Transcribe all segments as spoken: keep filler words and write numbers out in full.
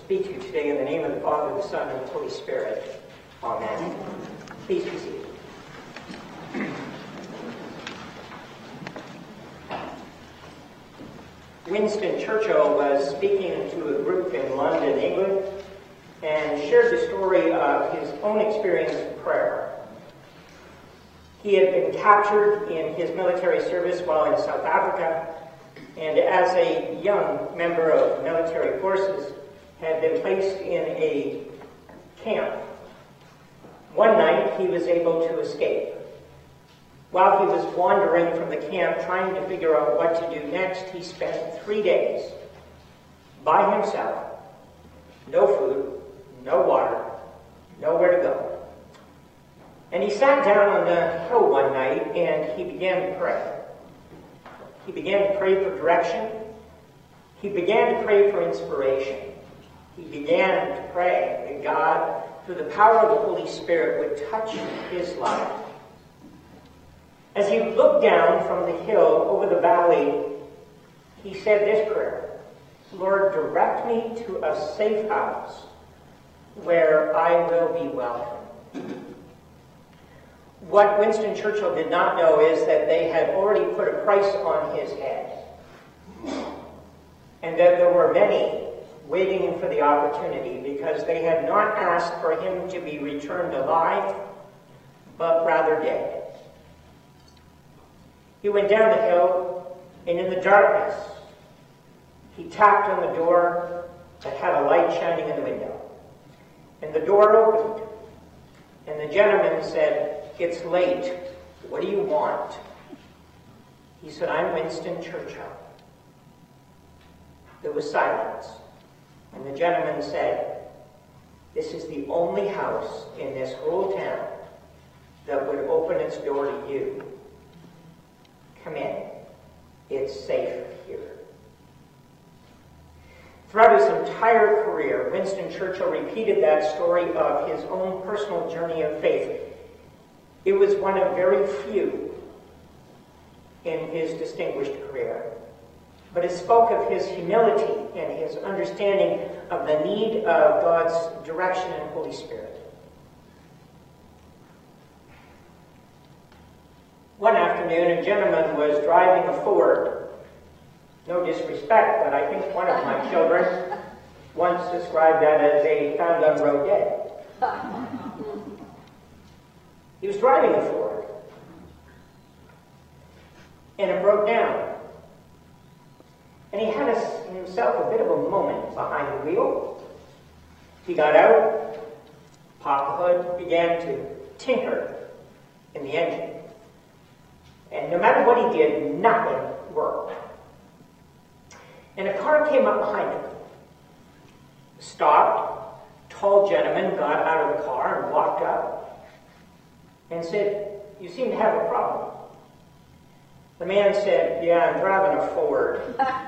speak to you today in the name of the Father, the Son, and the Holy Spirit. Amen. Please be seated. Winston Churchill was speaking to a group in London, England, and shared the story of his own experience of prayer. He had been captured in his military service while in South Africa, and as a young member of military forces, had been placed in a camp. One night, he was able to escape. While he was wandering from the camp, trying to figure out what to do next, he spent three days by himself. No food, no water, nowhere to go. And he sat down on the hill one night and he began to pray. He began to pray for direction. He began to pray for inspiration. He began to pray that God, through the power of the Holy Spirit, would touch his life. As he looked down from the hill over the valley, he said this prayer: Lord, direct me to a safe house where I will be welcome. What Winston Churchill did not know is that they had already put a price on his head, and that there were many waiting for the opportunity because they had not asked for him to be returned alive, but rather dead. He went down the hill, and in the darkness, he tapped on the door that had a light shining in the window. And the door opened, and the gentleman said, "It's late. What do you want?" He said, "I'm Winston Churchill." There was silence, and the gentleman said, "This is the only house in this whole town that would open its door to you. Come in. It's safe here." Throughout his entire career, Winston Churchill repeated that story of his own personal journey of faith. It was one of very few in his distinguished career, but it spoke of his humility and his understanding of the need of God's direction and Holy Spirit. One afternoon, a gentleman was driving a Ford. No disrespect, but I think one of my children once described that as a found on road dead. He was driving a Ford, and it broke down. And he had himself a bit of a moment behind the wheel. He got out, popped the hood, began to tinker in the engine. And no matter what he did, nothing worked. And a car came up behind him. Stopped. Tall gentleman got out of the car and walked up and said, "You seem to have a problem." The man said, "Yeah, I'm driving a Ford."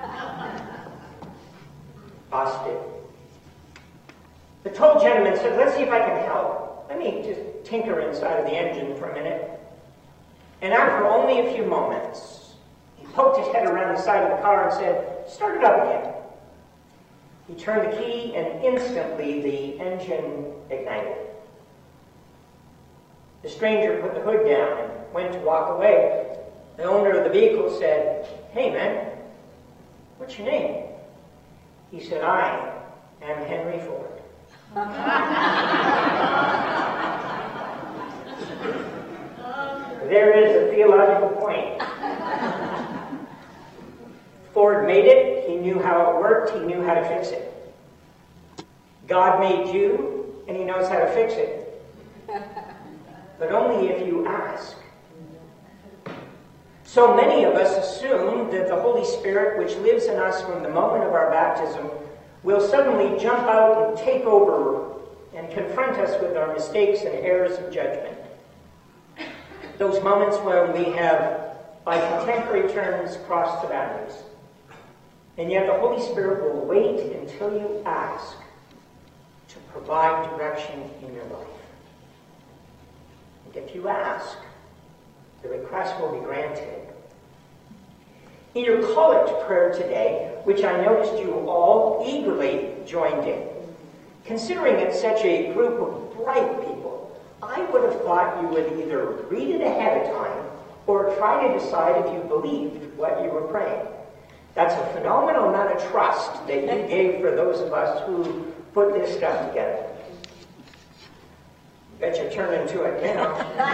Busted. The tall gentleman said, "Let's see if I can help. Let me just tinker inside of the engine for a minute." And after only a few moments, he poked his head around the side of the car and said, "Start it up again." He turned the key and instantly the engine ignited. The stranger put the hood down and went to walk away. The owner of the vehicle said, "Hey man, what's your name?" He said, "I am Henry Ford." There is a theological point. Ford made it. He knew how it worked. He knew how to fix it. God made you, and he knows how to fix it. But only if you ask. So many of us assume that the Holy Spirit, which lives in us from the moment of our baptism, will suddenly jump out and take over and confront us with our mistakes and errors of judgment. Those moments when we have, by contemporary terms, crossed the boundaries. And yet the Holy Spirit will wait until you ask to provide direction in your life. And if you ask, the request will be granted. In your collect prayer today, which I noticed you all eagerly joined in. Considering it's such a group of bright people, I would have thought you would either read it ahead of time or try to decide if you believed what you were praying. That's a phenomenal amount of trust that you gave for those of us who put this stuff together. Bet you turn into it now.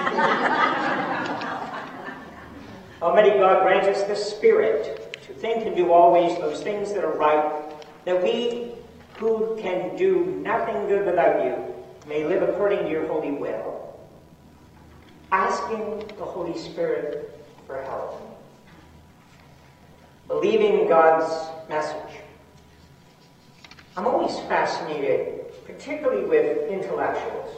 Almighty God grant us the Spirit to think and do always those things that are right, that we who can do nothing good without you may live according to your holy will, asking the Holy Spirit for help, believing God's message. I'm always fascinated, particularly with intellectuals.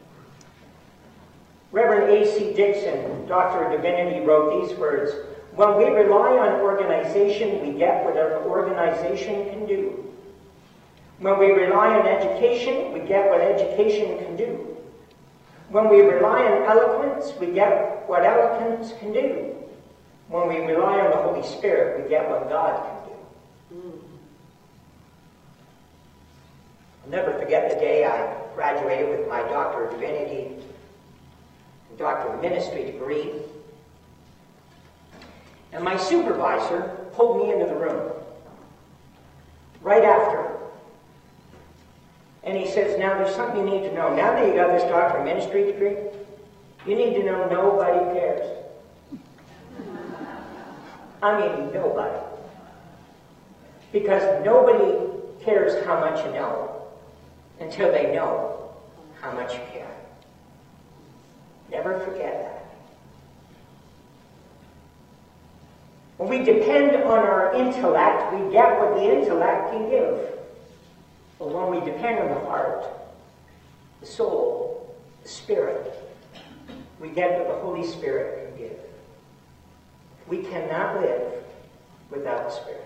Reverend A C Dixon, Doctor of Divinity, wrote these words: "When we rely on organization, we get what an organization can do. When we rely on education, we get what education can do. When we rely on eloquence, we get what eloquence can do. When we rely on the Holy Spirit, we get what God can do." Mm. I'll never forget the day I graduated with my Doctor of Divinity and Doctor of Ministry degree. And my supervisor pulled me into the room right after. And he says, "Now there's something you need to know. Now that you got this Doctor of Ministry degree, you need to know nobody cares." I mean, nobody. Because nobody cares how much you know until they know how much you care. Never forget that. When we depend on our intellect, we get what the intellect can give. But when we depend on the heart, the soul, the spirit, we get what the Holy Spirit can give. We cannot live without the Spirit.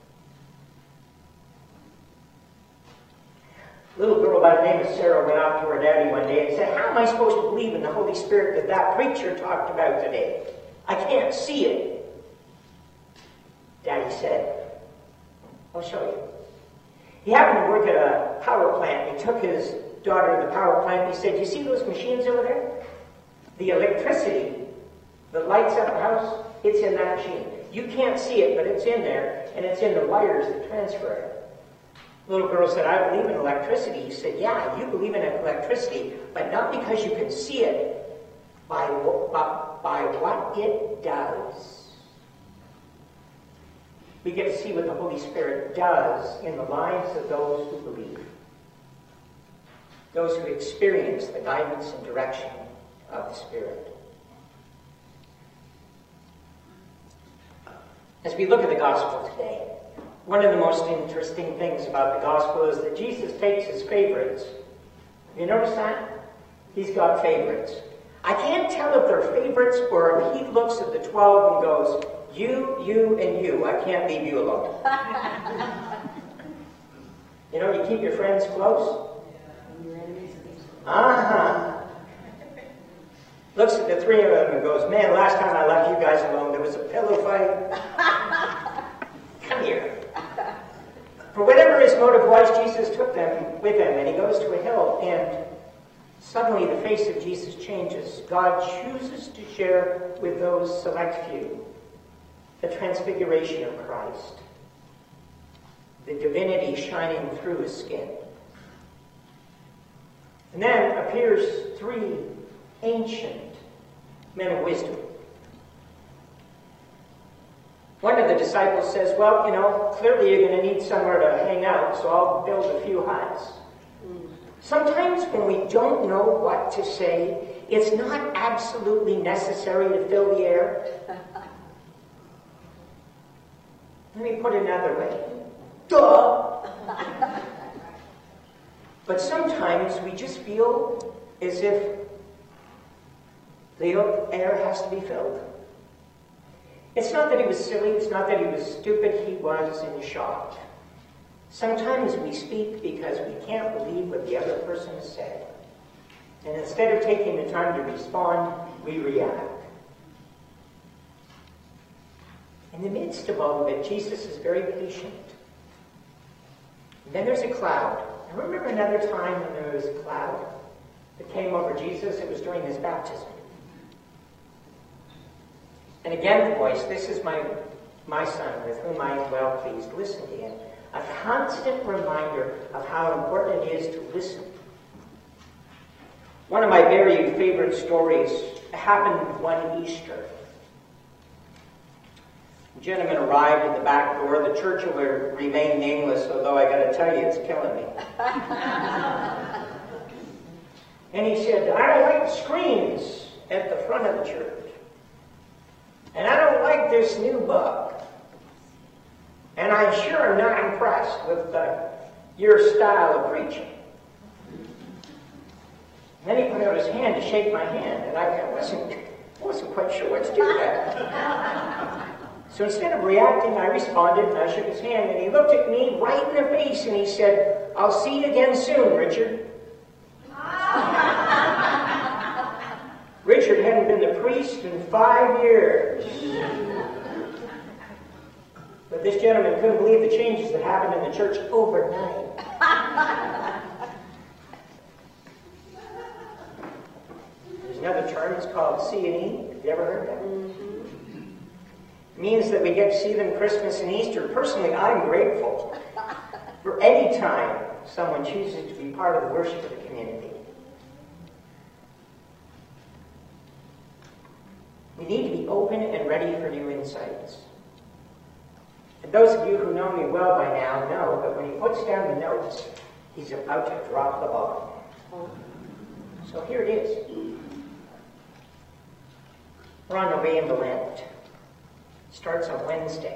A little girl by the name of Sarah went out to her daddy one day and said, "How am I supposed to believe in the Holy Spirit that that preacher talked about today? I can't see it." Daddy said, "I'll show you." He happened to work at a power plant. He took his daughter to the power plant. He said, "You see those machines over there? The electricity that lights up the house, it's in that machine. You can't see it, but it's in there, and it's in the wires that transfer it." The little girl said, "I believe in electricity." He said, "Yeah, you believe in electricity, but not because you can see it, by, by, by what it does." We get to see what the Holy Spirit does in the lives of those who believe, those who experience the guidance and direction of the Spirit. As we look at the gospel today, one of the most interesting things about the gospel is that Jesus takes his favorites. You notice that? He's got favorites. I can't tell if they're favorites or if he looks at the twelve and goes, "You, you, and you. I can't leave you alone." You know, you keep your friends close. Uh-huh. Looks at the three of them and goes, "Man, last time I left you guys alone, there was a pillow fight. Come here." For whatever his motive was, Jesus took them with him, and he goes to a hill, and suddenly the face of Jesus changes. God chooses to share with those select few the transfiguration of Christ, the divinity shining through his skin. And then appears three ancient men of wisdom. One of the disciples says, "Well, you know, clearly you're going to need somewhere to hang out, so I'll build a few huts." Mm. Sometimes when we don't know what to say, it's not absolutely necessary to fill the air. Let me put it another way. Duh! But sometimes we just feel as if the air has to be filled. It's not that he was silly, it's not that he was stupid, he was in shock. Sometimes we speak because we can't believe what the other person has said. And instead of taking the time to respond, we react. In the midst of all of it, Jesus is very patient. Then there's a cloud. I remember another time when there was a cloud that came over Jesus. It was during his baptism. And again the voice, this is my, my son with whom I am well pleased. Listen to him. A constant reminder of how important it is to listen. One of my very favorite stories happened one Easter. A gentleman arrived at the back door. The church will remain nameless, although I got to tell you, it's killing me. And he said, I don't like screens at the front of the church. And I don't like this new bug. And I sure am not impressed with uh, your style of preaching. And then he put out his hand to shake my hand, and I wasn't, wasn't quite sure what to do with that. So instead of reacting, I responded, and I shook his hand, and he looked at me right in the face, and he said, I'll see you again soon, Richard. Richard hadn't been the priest in five years. But this gentleman couldn't believe the changes that happened in the church overnight. There's another term, it's called C and E. Have you ever heard that? Mm-hmm. It means that we get to see them Christmas and Easter. Personally, I'm grateful for any time someone chooses to be part of the worship of the community. We need to be open and ready for new insights. And those of you who know me well by now know that when he puts down the notes, he's about to drop the bomb. So here it is. We're on the way into Lent. It starts on Wednesday.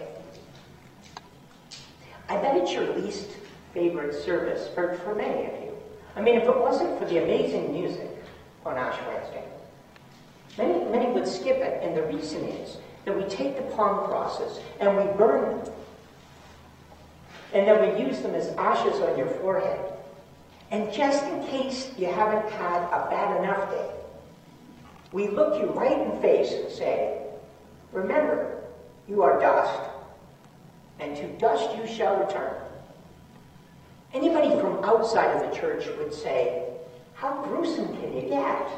I bet it's your least favorite service for, for many of you. I mean, if it wasn't for the amazing music on Ash Wednesday, many, many would skip it. And the reason is that we take the palm crosses and we burn them. And then we use them as ashes on your forehead. And just in case you haven't had a bad enough day, we look you right in the face and say, remember, you are dust, and to dust you shall return. Anybody from outside of the church would say, how gruesome can you get?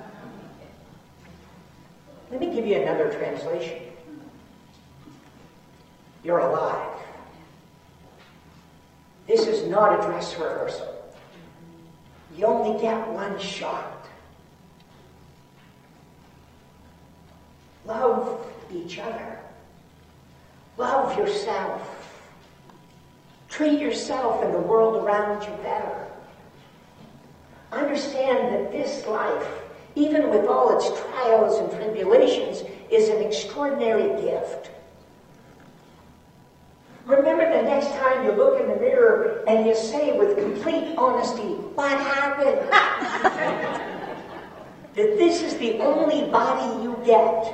Let me give you another translation. You're alive. This is not a dress rehearsal. You only get one shot. Love each other. Love yourself. Treat yourself and the world around you better. Understand that this life, even with all its trials and tribulations, is an extraordinary gift. Remember the next time you look in the mirror and you say with complete honesty, what happened? That this is the only body you get.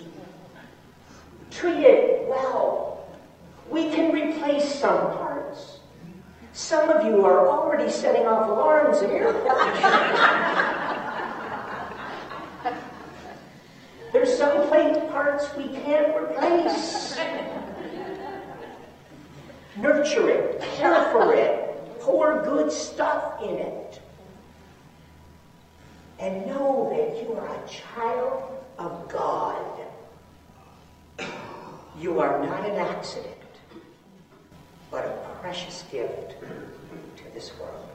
Treat it well. We can replace some parts. Some of you are already setting off alarms in your There's some plate parts we can't replace. Nurture it, care for it, pour good stuff in it. And know that you are a child of God. You are not an accident, but a precious gift to this world.